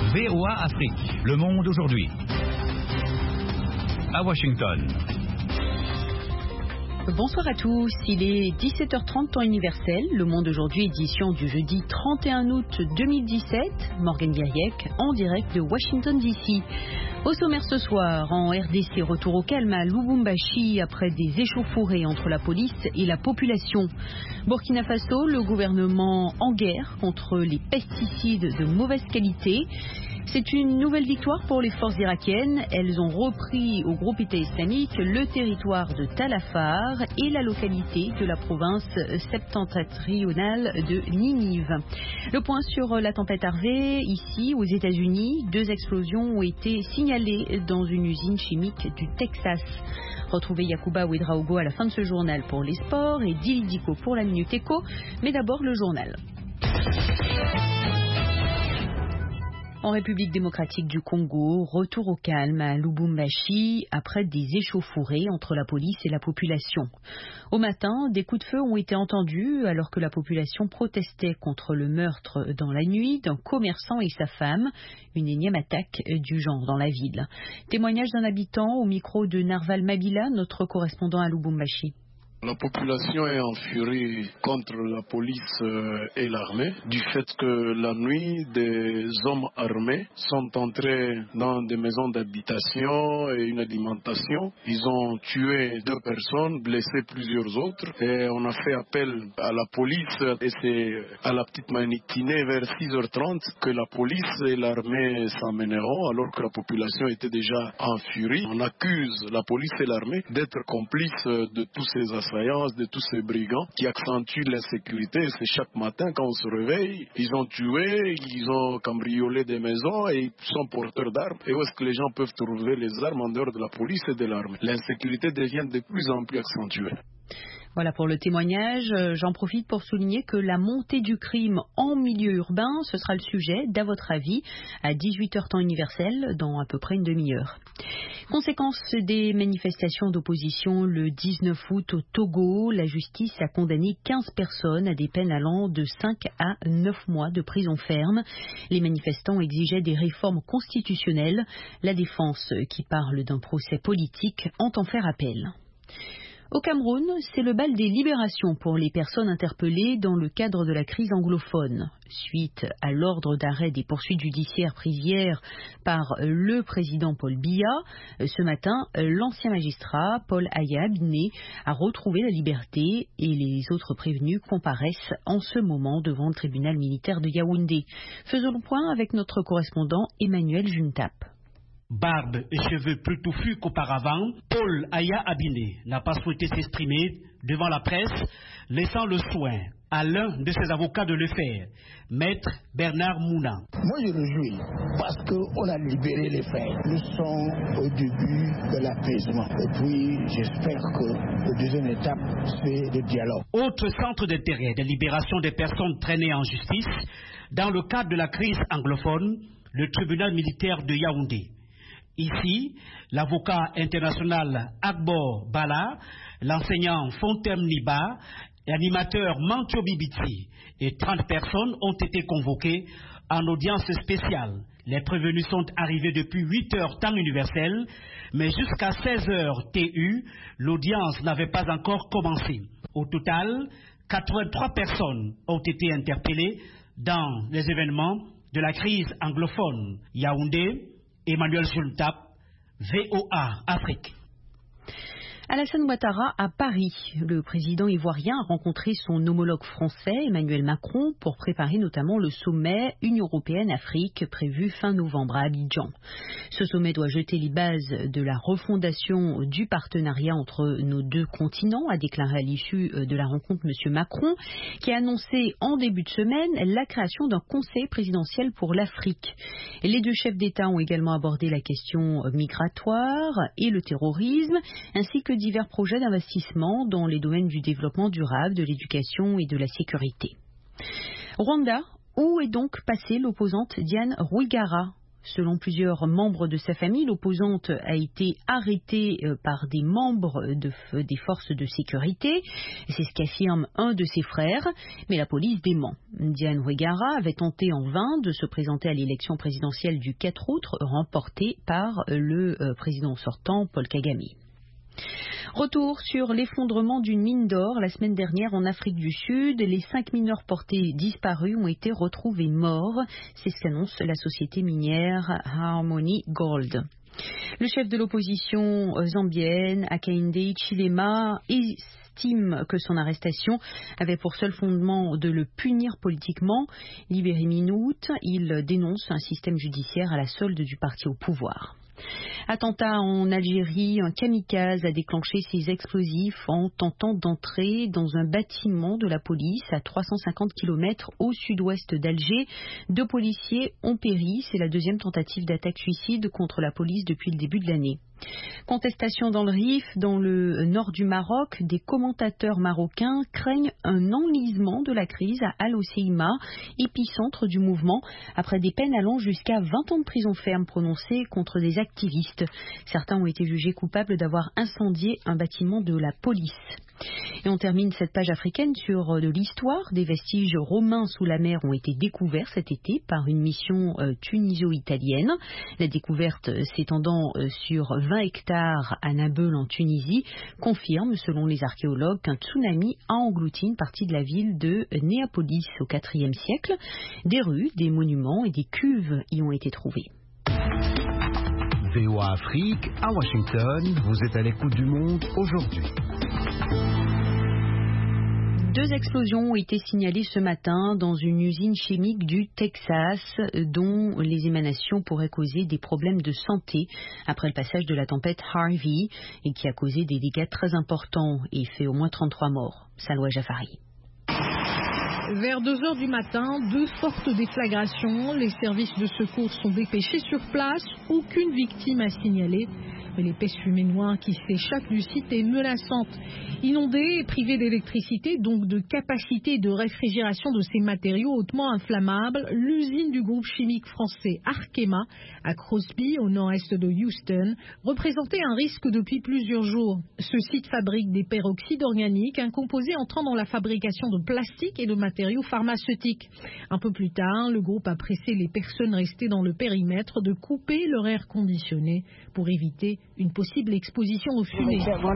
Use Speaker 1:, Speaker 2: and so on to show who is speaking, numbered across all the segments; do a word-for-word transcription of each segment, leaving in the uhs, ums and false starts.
Speaker 1: V O A Afrique, Le Monde aujourd'hui. À Washington.
Speaker 2: Bonsoir à tous, il est dix-sept heures trente temps universel, Le Monde aujourd'hui, édition du jeudi trente et un août deux mille dix-sept, Morgane Guiriec en direct de Washington D C. Au sommaire ce soir, en R D C, retour au calme à Lubumbashi après des échauffourées entre la police et la population. Burkina Faso, le gouvernement en guerre contre les pesticides de mauvaise qualité. C'est une nouvelle victoire pour les forces irakiennes. Elles ont repris au groupe État islamique le territoire de Tal Afar et la localité de la province septentrionale de Ninive. Le point sur la tempête Harvey, ici aux États-Unis, deux explosions ont été signalées dans une usine chimique du Texas. Retrouvez Yacouba Ouedraogo à la fin de ce journal pour les sports et Dili Diko pour la Minute Éco. Mais d'abord le journal. En République démocratique du Congo, retour au calme à Lubumbashi après des échauffourées entre la police et la population. Au matin, des coups de feu ont été entendus alors que la population protestait contre le meurtre dans la nuit d'un commerçant et sa femme, une énième attaque du genre dans la ville. Témoignage d'un habitant au micro de Narval Mabila, notre correspondant à Lubumbashi.
Speaker 3: La population est en furie contre la police et l'armée du fait que la nuit, des hommes armés sont entrés dans des maisons d'habitation et une alimentation. Ils ont tué deux personnes, blessé plusieurs autres et on a fait appel à la police et c'est à la petite matinée vers six heures trente que la police et l'armée s'emmèneront alors que la population était déjà en furie. On accuse la police et l'armée d'être complices de tous ces assassins, de tous ces brigands qui accentuent l'insécurité. C'est chaque matin quand on se réveille, ils ont tué, ils ont cambriolé des maisons et ils sont porteurs d'armes. Et où est-ce que les gens peuvent trouver les armes en dehors de la police et de l'armée? L'insécurité devient de plus en plus accentuée.
Speaker 2: Voilà pour le témoignage. J'en profite pour souligner que la montée du crime en milieu urbain, ce sera le sujet, d'à votre avis, à dix-huit heures temps universel, dans à peu près une demi-heure. Conséquence des manifestations d'opposition le dix-neuf août au Togo, la justice a condamné quinze personnes à des peines allant de cinq à neuf mois de prison ferme. Les manifestants exigeaient des réformes constitutionnelles. La défense, qui parle d'un procès politique, entend faire appel. Au Cameroun, c'est le bal des libérations pour les personnes interpellées dans le cadre de la crise anglophone. Suite à l'ordre d'arrêt des poursuites judiciaires prises hier par le président Paul Biya, ce matin, l'ancien magistrat Paul Aya Biné a retrouvé la liberté et les autres prévenus comparaissent en ce moment devant le tribunal militaire de Yaoundé. Faisons le point avec notre correspondant Emmanuel Juntap.
Speaker 4: Barbe et cheveux plus touffus qu'auparavant, Paul Aya Abiné n'a pas souhaité s'exprimer devant la presse, laissant le soin à l'un de ses avocats de le faire, Maître Bernard Mouna.
Speaker 5: Moi je le jouis parce qu'on a libéré les frères. Nous sommes au début de l'apaisement. Et puis j'espère que la deuxième étape, c'est le dialogue.
Speaker 4: Autre centre d'intérêt de libération des personnes traînées en justice, dans le cadre de la crise anglophone, le tribunal militaire de Yaoundé. Ici, l'avocat international Agbor Bala, l'enseignant Fontem Niba, l'animateur Mantio Bibiti et trente personnes ont été convoquées en audience spéciale. Les prévenus sont arrivés depuis huit heures temps universel, mais jusqu'à seize heures T U, l'audience n'avait pas encore commencé. Au total, quatre-vingt-trois personnes ont été interpellées dans les événements de la crise anglophone. Yaoundé, Emmanuel Juntap, V O A Afrique.
Speaker 2: Alassane Ouattara à Paris. Le président ivoirien a rencontré son homologue français, Emmanuel Macron, pour préparer notamment le sommet Union européenne-Afrique prévu fin novembre à Abidjan. Ce sommet doit jeter les bases de la refondation du partenariat entre nos deux continents, a déclaré à l'issue de la rencontre M. Macron, qui a annoncé en début de semaine la création d'un conseil présidentiel pour l'Afrique. Les deux chefs d'État ont également abordé la question migratoire et le terrorisme, ainsi que divers projets d'investissement dans les domaines du développement durable, de l'éducation et de la sécurité. Rwanda, où est donc passée l'opposante Diane Rwigara? Selon plusieurs membres de sa famille, l'opposante a été arrêtée par des membres de, des forces de sécurité. C'est ce qu'affirme un de ses frères, mais la police dément. Diane Oueggara avait tenté en vain de se présenter à l'élection présidentielle du quatre août, remportée par le président sortant Paul Kagame. Retour sur l'effondrement d'une mine d'or la semaine dernière en Afrique du Sud. Les cinq mineurs portés disparus ont été retrouvés morts. C'est ce qu'annonce la société minière Harmony Gold. Le chef de l'opposition zambienne, Hakainde Hichilema, estime que son arrestation avait pour seul fondement de le punir politiquement. Libéré mi-août, il dénonce un système judiciaire à la solde du parti au pouvoir. Attentat en Algérie, un kamikaze a déclenché ses explosifs en tentant d'entrer dans un bâtiment de la police à trois cent cinquante kilomètres au sud-ouest d'Alger. Deux policiers ont péri. C'est la deuxième tentative d'attaque suicide contre la police depuis le début de l'année. Contestation dans le Rif, dans le nord du Maroc. Des commentateurs marocains craignent un enlisement de la crise à Al-Hoceima, épicentre du mouvement, après des peines allant jusqu'à vingt ans de prison ferme prononcées contre des activistes. Certains ont été jugés coupables d'avoir incendié un bâtiment de la police. Et on termine cette page africaine sur de l'histoire. Des vestiges romains sous la mer ont été découverts cet été par une mission euh, tuniso-italienne. La découverte euh, s'étendant euh, sur vingt hectares à Nabeul en Tunisie confirme, selon les archéologues, qu'un tsunami a englouti une partie de la ville de Néapolis au quatrième siècle. Des rues, des monuments et des cuves y ont été trouvés.
Speaker 1: V O A Afrique, à Washington, vous êtes à l'écoute du monde aujourd'hui.
Speaker 2: Deux explosions ont été signalées ce matin dans une usine chimique du Texas dont les émanations pourraient causer des problèmes de santé après le passage de la tempête Harvey et qui a causé des dégâts très importants et fait au moins trente-trois morts. Salwa Jafari.
Speaker 6: Vers deux heures du matin, deux fortes déflagrations. Les services de secours sont dépêchés sur place. Aucune victime à signaler. Mais l'épaisse fumée noire qui s'échappe du site est menaçante. Inondée et privée d'électricité, donc de capacité de réfrigération de ces matériaux hautement inflammables, l'usine du groupe chimique français Arkema, à Crosby, au nord-est de Houston, représentait un risque depuis plusieurs jours. Ce site fabrique des peroxydes organiques, un composé entrant dans la fabrication de plastique et de matériaux pharmaceutiques. Un peu plus tard, le groupe a pressé les personnes restées dans le périmètre de couper leur air conditionné pour éviter une possible exposition aux fumées.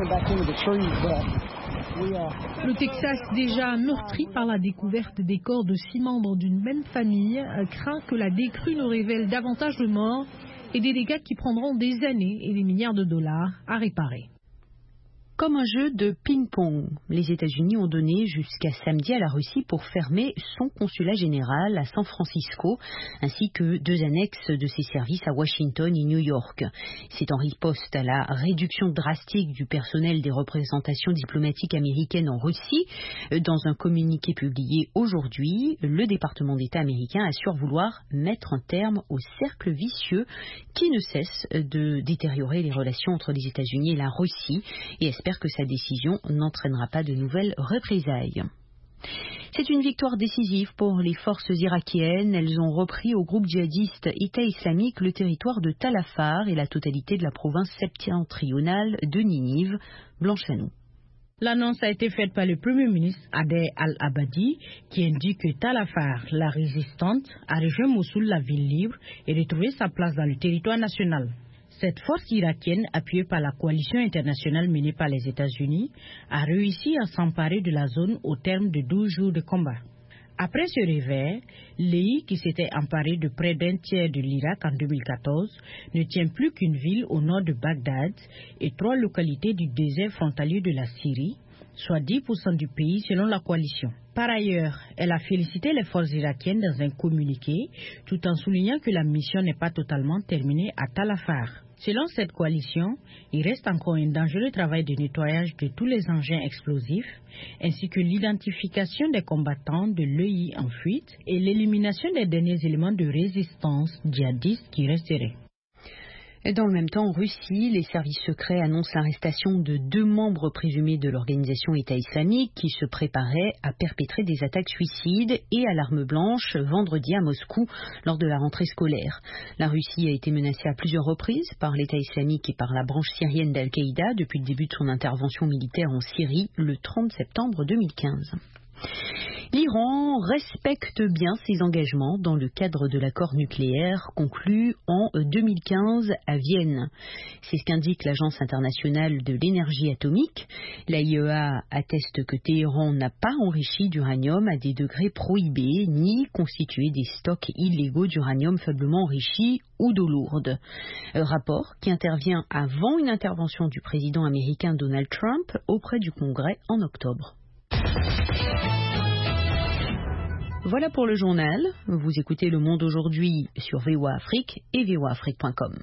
Speaker 6: Le Texas, déjà meurtri par la découverte des corps de six membres d'une même famille, craint que la décrue ne révèle davantage de morts et des dégâts qui prendront des années et des milliards de dollars à réparer.
Speaker 2: Comme un jeu de ping-pong, les États-Unis ont donné jusqu'à samedi à la Russie pour fermer son consulat général à San Francisco, ainsi que deux annexes de ses services à Washington et New York. C'est en riposte à la réduction drastique du personnel des représentations diplomatiques américaines en Russie. Dans un communiqué publié aujourd'hui, le département d'État américain assure vouloir mettre un terme au cercle vicieux qui ne cesse de détériorer les relations entre les États-Unis et la Russie et espère que sa décision n'entraînera pas de nouvelles représailles. C'est une victoire décisive pour les forces irakiennes. Elles ont repris au groupe djihadiste État islamique le territoire de Tal Afar et la totalité de la province septentrionale de Ninive. Blanche Sanou.
Speaker 7: L'annonce a été faite par le Premier ministre Adel Al-Abadi qui indique que Tal Afar, la résistante, a rejoint Mossoul, la ville libre, et retrouvé sa place dans le territoire national. Cette force irakienne, appuyée par la coalition internationale menée par les États-Unis, a réussi à s'emparer de la zone au terme de douze jours de combat. Après ce revers, l'E I, qui s'était emparé de près d'un tiers de l'Irak en deux mille quatorze, ne tient plus qu'une ville au nord de Bagdad et trois localités du désert frontalier de la Syrie, soit dix pour cent du pays selon la coalition. Par ailleurs, elle a félicité les forces irakiennes dans un communiqué, tout en soulignant que la mission n'est pas totalement terminée à Tal Afar. Selon cette coalition, il reste encore un dangereux travail de nettoyage de tous les engins explosifs, ainsi que l'identification des combattants de l'E I en fuite et l'élimination des derniers éléments de résistance djihadiste qui resteraient.
Speaker 2: Dans le même temps, en Russie, les services secrets annoncent l'arrestation de deux membres présumés de l'organisation État islamique qui se préparaient à perpétrer des attaques suicides et à l'arme blanche vendredi à Moscou lors de la rentrée scolaire. La Russie a été menacée à plusieurs reprises par l'État islamique et par la branche syrienne d'Al-Qaïda depuis le début de son intervention militaire en Syrie le trente septembre deux mille quinze. L'Iran respecte bien ses engagements dans le cadre de l'accord nucléaire conclu en deux mille quinze à Vienne. C'est ce qu'indique l'Agence internationale de l'énergie atomique. L'A I E A atteste que Téhéran n'a pas enrichi d'uranium à des degrés prohibés ni constitué des stocks illégaux d'uranium faiblement enrichi ou d'eau lourde. Un rapport qui intervient avant une intervention du président américain Donald Trump auprès du Congrès en octobre. Voilà pour le journal. Vous écoutez Le Monde aujourd'hui sur V O A Afrique et V O A Afrique point com.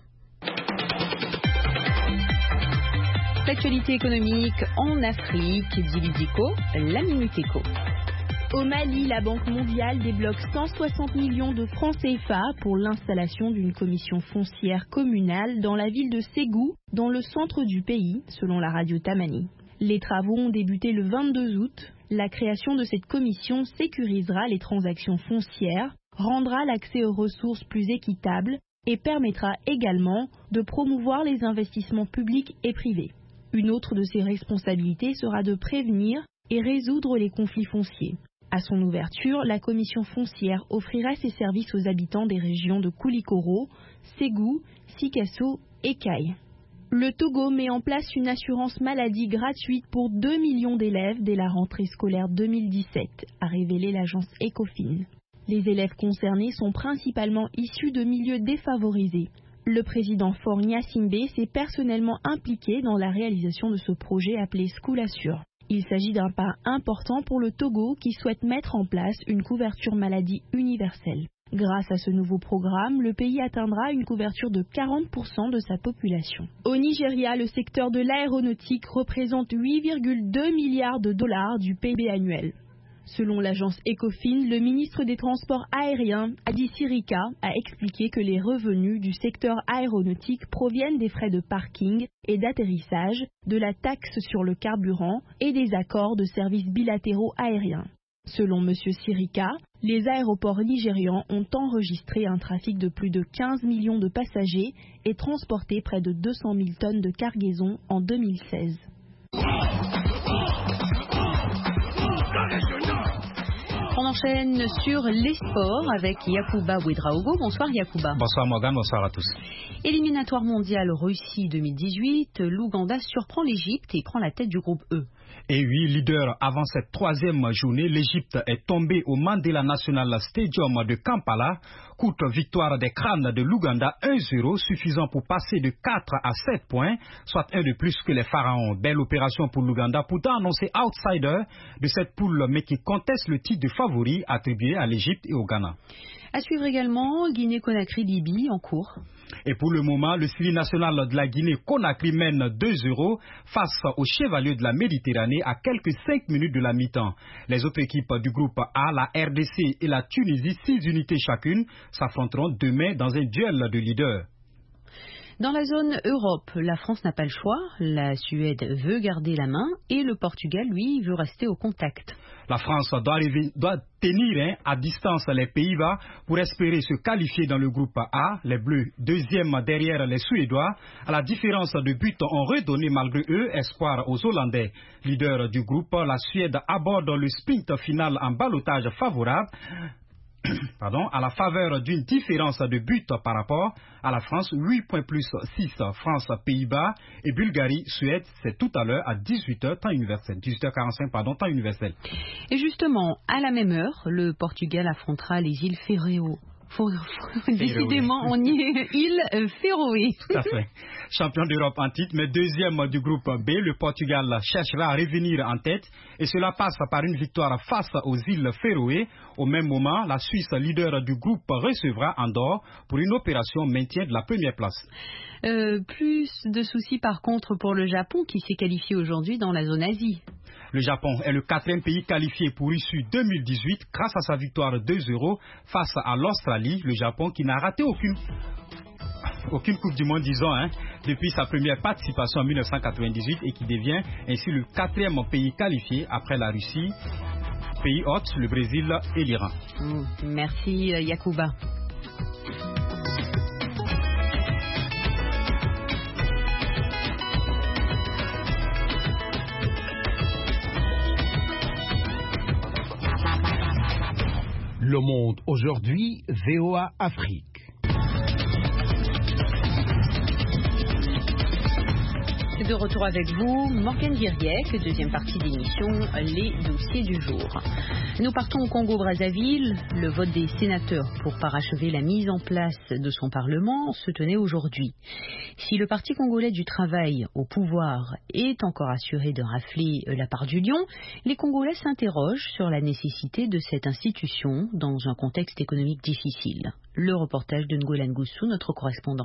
Speaker 2: L'actualité économique en Afrique, dit Ludico, la Minute Éco.
Speaker 8: Au Mali, la Banque mondiale débloque cent soixante millions de francs C F A pour l'installation d'une commission foncière communale dans la ville de Ségou, dans le centre du pays, selon la radio Tamani. Les travaux ont débuté le vingt-deux août. La création de cette commission sécurisera les transactions foncières, rendra l'accès aux ressources plus équitable et permettra également de promouvoir les investissements publics et privés. Une autre de ses responsabilités sera de prévenir et résoudre les conflits fonciers. À son ouverture, la commission foncière offrira ses services aux habitants des régions de Koulikoro, Ségou, Sikasso et Kaye. Le Togo met en place une assurance maladie gratuite pour deux millions d'élèves dès la rentrée scolaire deux mille dix-sept, a révélé l'agence Ecofin. Les élèves concernés sont principalement issus de milieux défavorisés. Le président Faure Gnassingbé s'est personnellement impliqué dans la réalisation de ce projet appelé School Assure. Il s'agit d'un pas important pour le Togo qui souhaite mettre en place une couverture maladie universelle. Grâce à ce nouveau programme, le pays atteindra une couverture de quarante pour cent de sa population. Au Nigeria, le secteur de l'aéronautique représente huit virgule deux milliards de dollars du P I B annuel. Selon l'agence Ecofin, le ministre des Transports aériens, Adi Sirika, a expliqué que les revenus du secteur aéronautique proviennent des frais de parking et d'atterrissage, de la taxe sur le carburant et des accords de services bilatéraux aériens. Selon M. Sirika, les aéroports nigérians ont enregistré un trafic de plus de quinze millions de passagers et transporté près de deux cent mille tonnes de cargaison en deux mille seize.
Speaker 2: On enchaîne sur les sports avec Yacouba Ouedraogo. Bonsoir Yacouba.
Speaker 9: Bonsoir Morgane, bonsoir à tous.
Speaker 2: Éliminatoire mondial Russie deux mille dix-huit, l'Ouganda surprend l'Égypte et prend la tête du groupe E.
Speaker 9: Et oui, leader avant cette troisième journée, l'Égypte est tombée au Mandela National Stadium de Kampala. Courte victoire des crânes de l'Ouganda un zéro, suffisant pour passer de quatre à sept points, soit un de plus que les Pharaons. Belle opération pour l'Ouganda, pourtant annoncé outsider de cette poule, mais qui conteste le titre de favori attribué à l'Égypte et au Ghana.
Speaker 2: À suivre également Guinée-Conakry-Libye en cours.
Speaker 9: Et pour le moment, le Sili national de la Guinée-Conakry mène deux zéro face aux Chevaliers de la Méditerranée à quelques cinq minutes de la mi-temps. Les autres équipes du groupe A, la R D C et la Tunisie, six unités chacune, s'affronteront demain dans un duel de leaders.
Speaker 2: Dans la zone Europe, la France n'a pas le choix. La Suède veut garder la main et le Portugal, lui, veut rester au contact.
Speaker 9: La France doit, arriver, doit tenir hein, à distance les Pays-Bas pour espérer se qualifier dans le groupe A. Les Bleus, deuxième derrière les Suédois. À la différence de buts, ont redonné malgré eux espoir aux Hollandais. Leader du groupe, la Suède aborde le sprint final en ballottage favorable. Pardon, à la faveur d'une différence de but par rapport à la France, huit points plus six, France, Pays-Bas et Bulgarie, Suède, c'est tout à l'heure à dix-huit heures, temps universel, dix-huit heures quarante-cinq, pardon, temps universel.
Speaker 2: Et justement, à la même heure, le Portugal affrontera les îles Féroé. Décidément, on y est île Féroé.
Speaker 9: Tout à fait. Champion d'Europe en titre, mais deuxième du groupe B, le Portugal cherchera à revenir en tête et cela passe par une victoire face aux îles Féroé. Au même moment, la Suisse, leader du groupe, recevra Andorre pour une opération maintien de la première place.
Speaker 2: Euh, plus de soucis par contre pour le Japon qui s'est qualifié aujourd'hui dans la zone Asie.
Speaker 9: Le Japon est le quatrième pays qualifié pour issue deux mille dix-huit grâce à sa victoire deux zéro face à l'Australie. Le Japon qui n'a raté aucune, aucune Coupe du Monde, disons, hein, depuis sa première participation en mille neuf cent quatre-vingt-dix-huit et qui devient ainsi le quatrième pays qualifié après la Russie, pays hôte, le Brésil et l'Iran.
Speaker 2: Mmh, merci Yacouba.
Speaker 1: Le Monde aujourd'hui, V O A Afrique.
Speaker 2: De retour avec vous, Morgane Guiriec, deuxième partie d'émission, les dossiers du jour. Nous partons au Congo-Brazzaville. Le vote des sénateurs pour parachever la mise en place de son Parlement se tenait aujourd'hui. Si le Parti congolais du travail au pouvoir est encore assuré de rafler la part du lion, les Congolais s'interrogent sur la nécessité de cette institution dans un contexte économique difficile. Le reportage de Ngolan Goussou, notre correspondant.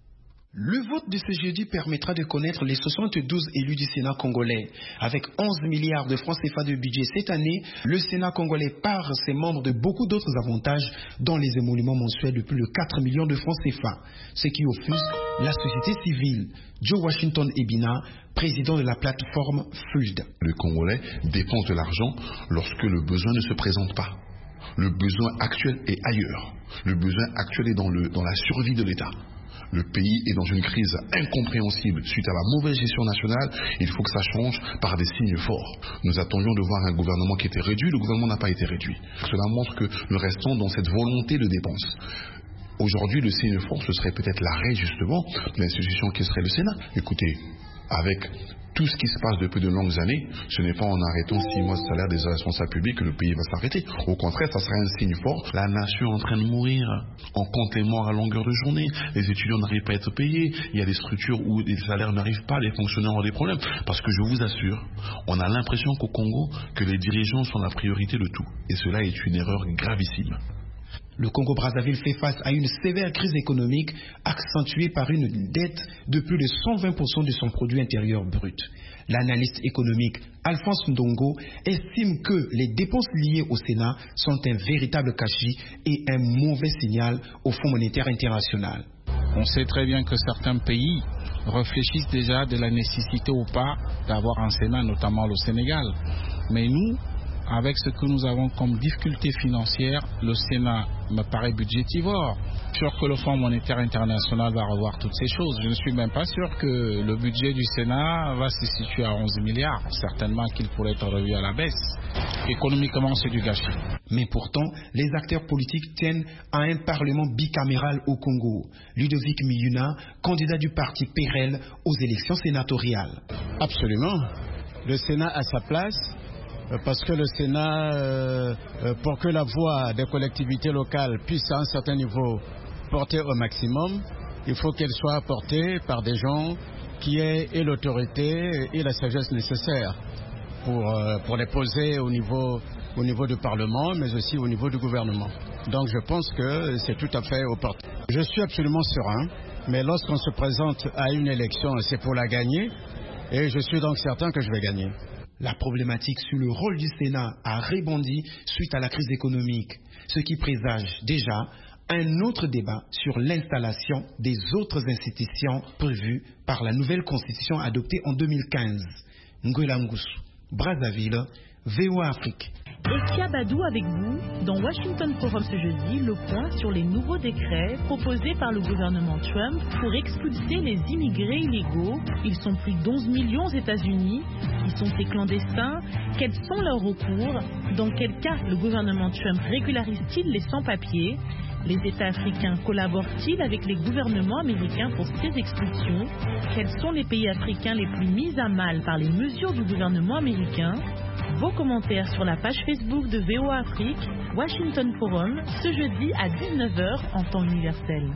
Speaker 10: Le vote de ce jeudi permettra de connaître les soixante-douze élus du Sénat congolais. Avec onze milliards de francs C F A de budget cette année, le Sénat congolais part ses membres de beaucoup d'autres avantages, dont les émoluments mensuels de plus de quatre millions de francs C F A, ce qui offusque la société civile. Joe Washington Ebina, président de la plateforme F U L D.
Speaker 11: Le Congolais dépense de l'argent lorsque le besoin ne se présente pas. Le besoin actuel est ailleurs. Le besoin actuel est dans, le, dans la survie de l'État. Le pays est dans une crise incompréhensible suite à la mauvaise gestion nationale. Il faut que ça change par des signes forts. Nous attendions de voir un gouvernement qui était réduit. Le gouvernement n'a pas été réduit. Cela montre que nous restons dans cette volonté de dépense. Aujourd'hui, le signe fort, ce serait peut-être l'arrêt justement de l'institution qui serait le Sénat. Écoutez, avec tout ce qui se passe depuis de longues années, ce n'est pas en arrêtant six mois de salaire des responsables publics que le pays va s'arrêter. Au contraire, ça serait un signe fort. La nation est en train de mourir. On compte les morts à longueur de journée. Les étudiants n'arrivent pas à être payés. Il y a des structures où les salaires n'arrivent pas, les fonctionnaires ont des problèmes. Parce que je vous assure, on a l'impression qu'au Congo, que les dirigeants sont la priorité de tout. Et cela est une erreur gravissime.
Speaker 10: Le Congo-Brazzaville fait face à une sévère crise économique accentuée par une dette de plus de cent vingt pour cent de son produit intérieur brut. L'analyste économique Alphonse Ndongo estime que les dépenses liées au Sénat sont un véritable gâchis et un mauvais signal au Fonds monétaire international.
Speaker 12: On sait très bien que certains pays réfléchissent déjà de la nécessité ou pas d'avoir un Sénat, notamment le Sénégal. Mais nous, avec ce que nous avons comme difficulté financière, le Sénat me paraît budgétivore. Je suis sûr que le Fonds monétaire international va revoir toutes ces choses. Je ne suis même pas sûr que le budget du Sénat va se situer à onze milliards. Certainement qu'il pourrait être revu à la baisse. Économiquement, c'est du gâchis.
Speaker 10: Mais pourtant, les acteurs politiques tiennent à un parlement bicaméral au Congo. Ludovic Miyuna, candidat du parti P R L aux élections sénatoriales.
Speaker 13: Absolument. Le Sénat a sa place. Parce que le Sénat, euh, pour que la voix des collectivités locales puisse à un certain niveau porter au maximum, il faut qu'elle soit portée par des gens qui aient et l'autorité et la sagesse nécessaires pour, euh, pour les poser au niveau, au niveau du Parlement, mais aussi au niveau du gouvernement. Donc je pense que c'est tout à fait opportun. Je suis absolument serein, mais lorsqu'on se présente à une élection, c'est pour la gagner, et je suis donc certain que je vais gagner.
Speaker 10: La problématique sur le rôle du Sénat a rebondi suite à la crise économique, ce qui présage déjà un autre débat sur l'installation des autres institutions prévues par la nouvelle constitution adoptée en deux mille quinze. Ngolan Goussou, Brazzaville, V O A Afrique.
Speaker 14: Et Kiabadou avec vous dans Washington Forum ce jeudi, le point sur les nouveaux décrets proposés par le gouvernement Trump pour expulser les immigrés illégaux. Ils sont plus d'onze millions aux États-Unis. Ils sont des clandestins. Quels sont leurs recours? Dans quel cas le gouvernement Trump régularise-t-il les sans-papiers? Les États africains collaborent-ils avec les gouvernements américains pour ces expulsions? Quels sont les pays africains les plus mis à mal par les mesures du gouvernement américain? Vos commentaires sur la page Facebook de V O A Afrique, Washington Forum, ce jeudi à dix-neuf heures en temps universel.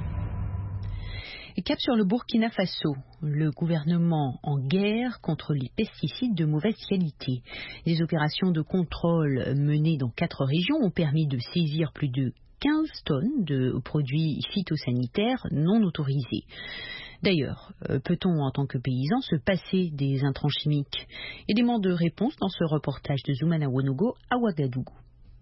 Speaker 2: Et cap sur le Burkina Faso, le gouvernement en guerre contre les pesticides de mauvaise qualité. Les opérations de contrôle menées dans quatre régions ont permis de saisir plus de quinze tonnes de produits phytosanitaires non autorisés. D'ailleurs, peut-on en tant que paysan se passer des intrants chimiques? Élément de réponse dans ce reportage de Zoumana Wonogo à Ouagadougou.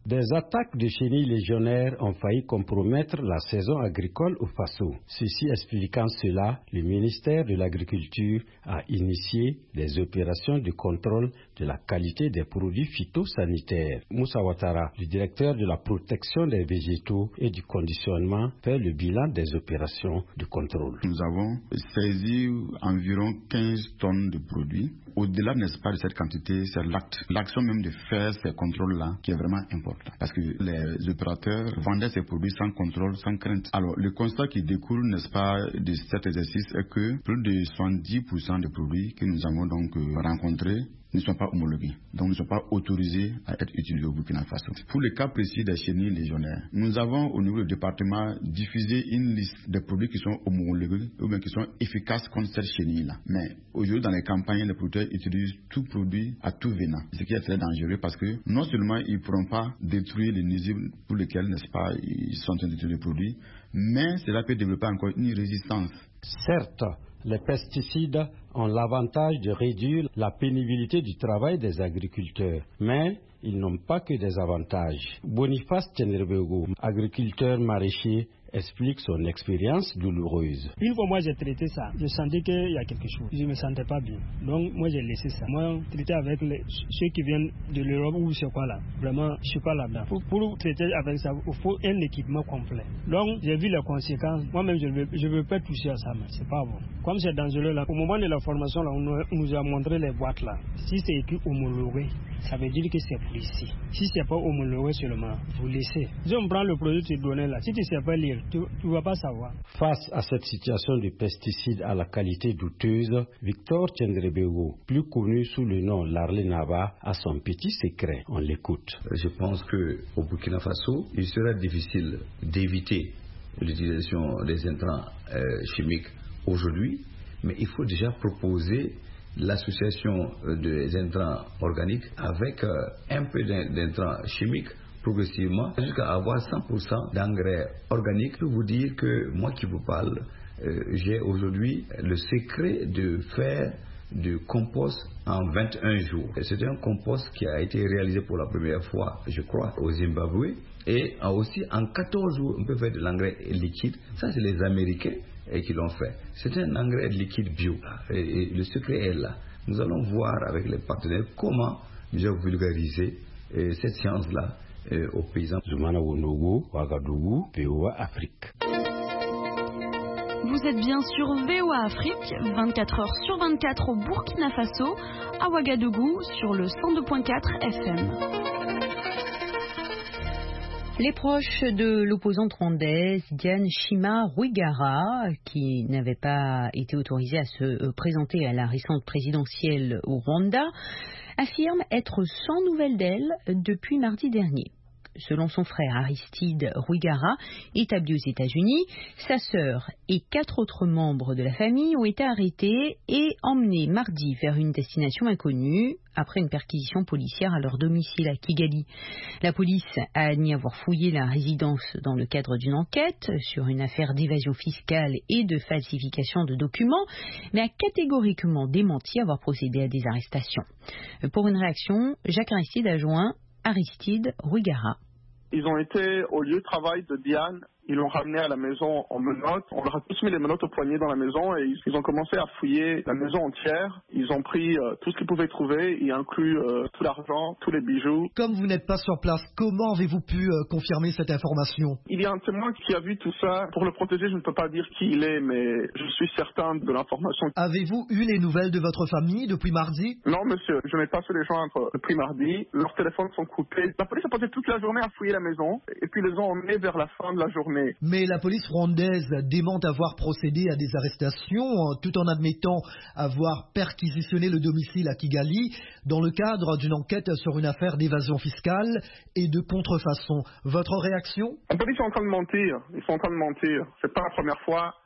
Speaker 15: Des attaques de chenilles légionnaires ont failli compromettre la saison agricole au Faso. Ceci expliquant cela, le ministère de l'Agriculture a initié des opérations de contrôle de la qualité des produits phytosanitaires. Moussa Ouattara, le directeur de la protection des végétaux et du conditionnement, fait le bilan des opérations de contrôle.
Speaker 16: Nous avons saisi environ quinze tonnes de produits. Au-delà, n'est-ce pas, de cette quantité, c'est l'acte, l'action même de faire ces contrôles-là qui est vraiment important. Parce que les opérateurs vendaient ces produits sans contrôle, sans crainte. Alors, le constat qui découle, n'est-ce pas, de cet exercice est que plus de soixante-dix pour cent des produits que nous avons donc euh, rencontrés ne sont pas homologués, donc ne sont pas autorisés à être utilisés au Burkina Faso. Pour le cas précis des chenilles légionnaires, nous avons au niveau du département diffusé une liste des produits qui sont homologués ou bien qui sont efficaces contre cette chenille-là. Mais aujourd'hui, dans les campagnes, les producteurs utilisent tout produit à tout venant, ce qui est très dangereux parce que non seulement ils ne pourront pas détruire les nuisibles pour lesquels, n'est-ce pas, ils sont en train d'utiliser les produits, mais cela peut développer encore une résistance.
Speaker 15: Certes, les pesticides ont l'avantage de réduire la pénibilité du travail des agriculteurs, mais ils n'ont pas que des avantages. Boniface Tchenrebego, agriculteur maraîcher, explique son expérience douloureuse.
Speaker 17: Une fois moi j'ai traité ça, je sentais qu'il y a quelque chose. Je ne me sentais pas bien. Donc moi j'ai laissé ça. Moi traiter avec les, ceux qui viennent de l'Europe ou c'est quoi là. Vraiment, je ne suis pas là-dedans. Pour, pour traiter avec ça, il faut un équipement complet. Donc j'ai vu les conséquences. Moi-même je ne veux, je veux pas toucher à ça, mais c'est pas bon. Comme c'est dangereux là, au moment de la formation là, on nous a montré les boîtes là. Si c'est écrit homologué, ça veut dire que c'est pour ici. Si c'est pas homologué seulement, vous laissez. Si on prend le produit que tu donnais là, si tu ne sais pas lire, tu ne vas pas savoir.
Speaker 15: Face à cette situation de pesticides à la qualité douteuse, Victor Tchendrebego, plus connu sous le nom Larlé Naba, a son petit secret. On l'écoute.
Speaker 18: Je pense qu'au Burkina Faso, il sera difficile d'éviter l'utilisation des intrants euh, chimiques aujourd'hui, mais il faut déjà proposer l'association des intrants organiques avec euh, un peu d'intrants chimiques progressivement jusqu'à avoir cent pour cent d'engrais organiques. Je peux vous dire que moi qui vous parle, euh, j'ai aujourd'hui le secret de faire du compost en vingt et un jours. C'est un compost qui a été réalisé pour la première fois, je crois, au Zimbabwe. Et aussi en quatorze jours, on peut faire de l'engrais liquide. Ça, c'est les Américains qui l'ont fait. C'est un engrais liquide bio. Et, et le secret est là. Nous allons voir avec les partenaires comment déjà vulgariser euh, cette science-là euh, aux paysans.
Speaker 15: Zoumana Wonogo, Ouagadougou, V O A Afrique.
Speaker 8: Vous êtes bien sur V O A Afrique, vingt-quatre heures sur vingt-quatre au Burkina Faso, à Ouagadougou, sur le cent deux virgule quatre F M.
Speaker 2: Les proches de l'opposante rwandaise Diane Shima Rwigara, qui n'avait pas été autorisée à se présenter à la récente présidentielle au Rwanda, affirment être sans nouvelles d'elle depuis mardi dernier. Selon son frère Aristide Rwigara, établi aux États-Unis, sa sœur et quatre autres membres de la famille ont été arrêtés et emmenés mardi vers une destination inconnue après une perquisition policière à leur domicile à Kigali. La police a admis avoir fouillé la résidence dans le cadre d'une enquête sur une affaire d'évasion fiscale et de falsification de documents, mais a catégoriquement démenti avoir procédé à des arrestations. Pour une réaction, Jacques Aristide a joint Aristide Rwigara.
Speaker 19: Ils ont été au lieu de travail de Diane, ils l'ont ramené à la maison en menottes. On leur a tous mis les menottes au poignet dans la maison et ils ont commencé à fouiller la maison entière. Ils ont pris euh, tout ce qu'ils pouvaient trouver, y inclut euh, tout l'argent, tous les bijoux.
Speaker 20: Comme vous n'êtes pas sur place, comment avez-vous pu euh, confirmer cette information?
Speaker 19: Il y a un témoin qui a vu tout ça. Pour le protéger, je ne peux pas dire qui il est, mais je suis certain de l'information.
Speaker 20: Avez-vous eu les nouvelles de votre famille depuis mardi?
Speaker 19: Non, monsieur, je n'ai pas su les joindre depuis mardi. Leurs téléphones sont coupés. La police a passé toute la journée à fouiller la maison et puis les ont emmenés vers la fin de la journée.
Speaker 20: Mais la police rwandaise dément avoir procédé à des arrestations tout en admettant avoir perquisitionné le domicile à Kigali dans le cadre d'une enquête sur une affaire d'évasion fiscale et de contrefaçon. Votre réaction?
Speaker 19: La police est en train de mentir. Ils sont en train de mentir. C'est pas la première fois.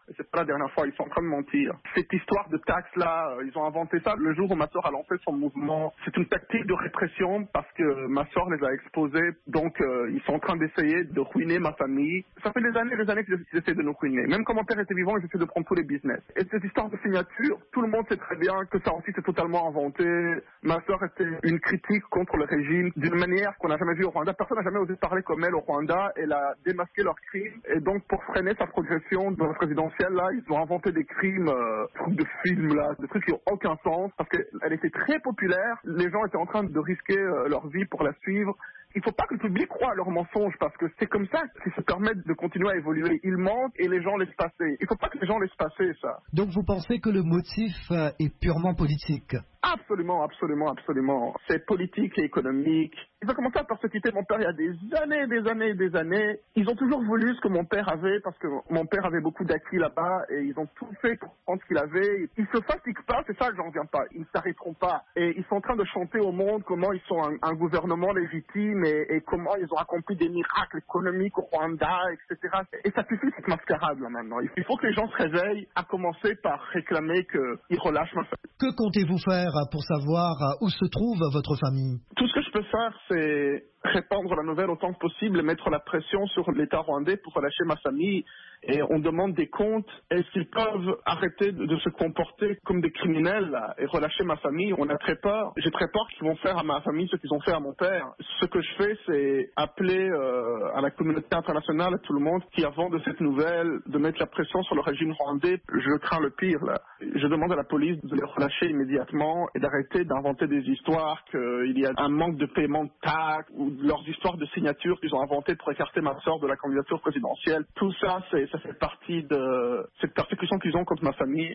Speaker 19: Et c'est pas la dernière fois, ils sont en train de mentir. Cette histoire de taxes là, ils ont inventé ça le jour où ma soeur a lancé son mouvement. C'est une tactique de répression parce que ma soeur les a exposés. Donc euh, ils sont en train d'essayer de ruiner ma famille. Ça fait des années et des années qu'ils essaient de nous ruiner. Même quand mon père était vivant, ils essaient de prendre tous les business. Et cette histoire de signature, tout le monde sait très bien que ça aussi c'est totalement inventé. Ma soeur était une critique contre le régime d'une manière qu'on n'a jamais vue au Rwanda. Personne n'a jamais osé parler comme elle au Rwanda. Elle a démasqué leurs crimes. Et donc pour freiner sa progression dans la présidentielle, là, ils ont inventé des crimes, euh, trucs de films, là, des trucs qui n'ont aucun sens. Parce qu'elle était très populaire. Les gens étaient en train de risquer euh, leur vie pour la suivre. Il ne faut pas que le public croie à leurs mensonges parce que c'est comme ça qu'ils se permettent de continuer à évoluer. Ils mentent et les gens laissent passer. Il ne faut pas que les gens laissent passer ça.
Speaker 20: Donc vous pensez que le motif euh, est purement politique?
Speaker 19: Absolument, absolument, absolument. C'est politique et économique. Ils ont commencé à persécuter mon père il y a des années, des années, des années. Ils ont toujours voulu ce que mon père avait parce que mon père avait beaucoup d'acquis là-bas et ils ont tout fait pour prendre ce qu'il avait. Ils se fatiguent pas, c'est ça que j'en reviens pas. Ils ne s'arrêteront pas. Et ils sont en train de chanter au monde comment ils sont un, un gouvernement légitime et, et comment ils ont accompli des miracles économiques au Rwanda, et cetera. Et ça suffit cette mascarade là maintenant. Il faut que les gens se réveillent, à commencer par réclamer qu'ils relâchent ma famille.
Speaker 20: Que comptez-vous faire pour savoir où se trouve votre famille?
Speaker 19: Tout ce que je peux faire, c'est répandre la nouvelle autant que possible et mettre la pression sur l'État rwandais pour relâcher ma famille. Et on demande des comptes. Est-ce qu'ils peuvent arrêter de, de se comporter comme des criminels là, et relâcher ma famille? On a très peur. J'ai très peur qu'ils vont faire à ma famille ce qu'ils ont fait à mon père. Ce que je fais, c'est appeler euh, à la communauté internationale, à tout le monde, qui avant de cette nouvelle, de mettre la pression sur le régime rwandais. Je crains le pire là. Je demande à la police de les relâcher immédiatement et d'arrêter d'inventer des histoires qu'il y a un manque de paiement de taxes ou leurs histoires de signatures qu'ils ont inventées pour écarter ma soeur de la candidature présidentielle. Tout ça, c'est, ça fait partie de cette persécution qu'ils ont contre ma famille.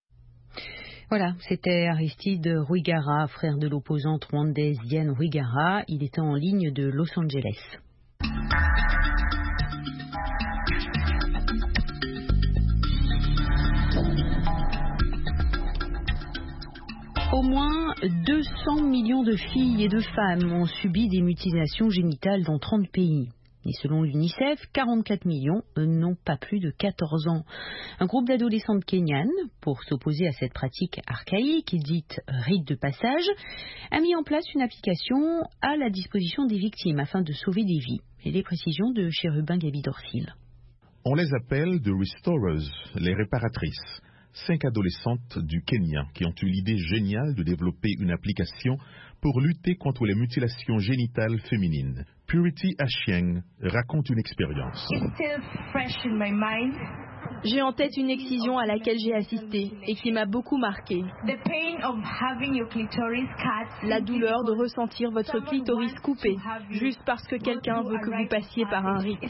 Speaker 2: Voilà, c'était Aristide Rwigara, frère de l'opposante rwandaise Diane Rwigara. Il était en ligne de Los Angeles. Au moins deux cents millions de filles et de femmes ont subi des mutilations génitales dans trente pays. Et selon l'UNICEF, quarante-quatre millions n'ont pas plus de quatorze ans. Un groupe d'adolescentes kenyanes, pour s'opposer à cette pratique archaïque, dite rite de passage, a mis en place une application à la disposition des victimes afin de sauver des vies. Et les précisions de Chérubin Gabi Dorsil.
Speaker 21: On les appelle The Restorers, les réparatrices. Cinq adolescentes du Kenya qui ont eu l'idée géniale de développer une application pour lutter contre les mutilations génitales féminines. Purity Achieng raconte une expérience.
Speaker 8: J'ai en tête une excision à laquelle j'ai assisté et qui m'a beaucoup marqué. La douleur de ressentir votre clitoris coupé juste parce que quelqu'un veut que vous passiez par un rite.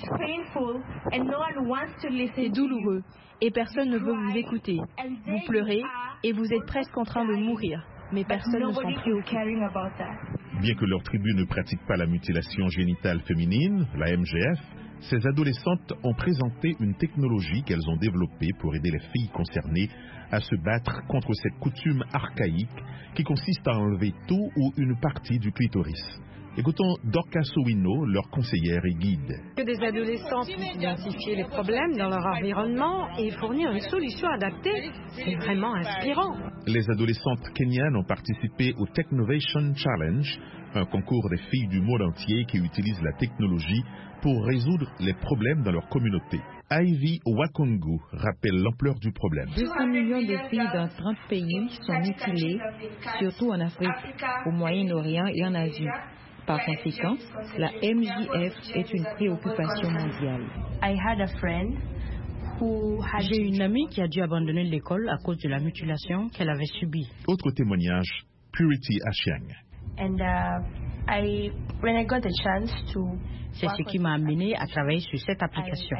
Speaker 8: C'est douloureux et personne ne veut vous écouter. Vous pleurez et vous êtes presque en train de mourir, mais personne ne s'en préoccupe.
Speaker 21: Bien que leur tribu ne pratique pas la mutilation génitale féminine, la M G F, ces adolescentes ont présenté une technologie qu'elles ont développée pour aider les filles concernées à se battre contre cette coutume archaïque qui consiste à enlever tout ou une partie du clitoris. Écoutons Dorcas Owino, leur conseillère et guide.
Speaker 22: Que des adolescents puissent identifier les problèmes dans leur environnement et fournir une solution adaptée, c'est vraiment inspirant.
Speaker 21: Les adolescentes kenyanes ont participé au Technovation Challenge, un concours des filles du monde entier qui utilisent la technologie pour résoudre les problèmes dans leur communauté. Ivy Wakongu rappelle l'ampleur du problème.
Speaker 23: deux cents millions de filles dans trente pays sont mutilées, surtout en Afrique, au Moyen-Orient et en Asie. Par conséquent, la M J F est une préoccupation mondiale.
Speaker 7: J'ai une amie qui a dû abandonner l'école à cause de la mutilation qu'elle avait subie.
Speaker 21: Autre témoignage, Purity Achieng.
Speaker 7: C'est ce qui m'a amené à travailler sur cette application.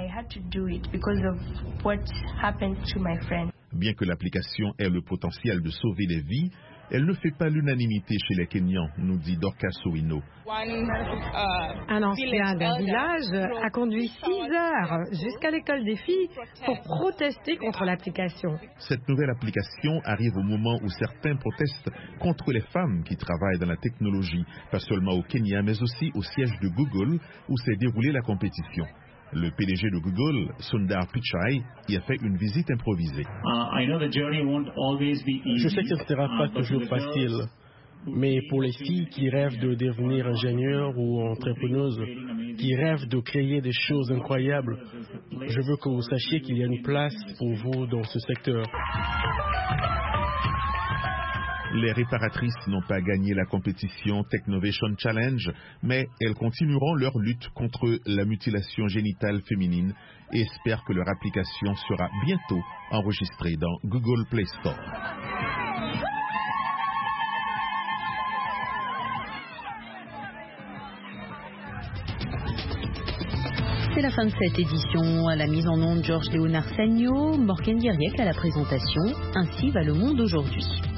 Speaker 21: Bien que l'application ait le potentiel de sauver des vies, elle ne fait pas l'unanimité chez les Kenyans, nous dit Dorcas Owino.
Speaker 22: Un ancien d'un village a conduit six heures jusqu'à l'école des filles pour protester contre l'application.
Speaker 21: Cette nouvelle application arrive au moment où certains protestent contre les femmes qui travaillent dans la technologie, pas seulement au Kenya, mais aussi au siège de Google où s'est déroulée la compétition. Le P D G de Google, Sundar Pichai, y a fait une visite improvisée.
Speaker 3: Je sais que ce ne sera pas toujours facile, mais pour les filles qui rêvent de devenir ingénieurs ou entrepreneuses, qui rêvent de créer des choses incroyables, je veux que vous sachiez qu'il y a une place pour vous dans ce secteur.
Speaker 21: Les réparatrices n'ont pas gagné la compétition Technovation Challenge, mais elles continueront leur lutte contre la mutilation génitale féminine et espèrent que leur application sera bientôt enregistrée dans Google Play Store.
Speaker 2: C'est la fin de cette édition. À la mise en onde, Georges Léonard Sagno, Morgane Diriec à la présentation. Ainsi va le monde aujourd'hui.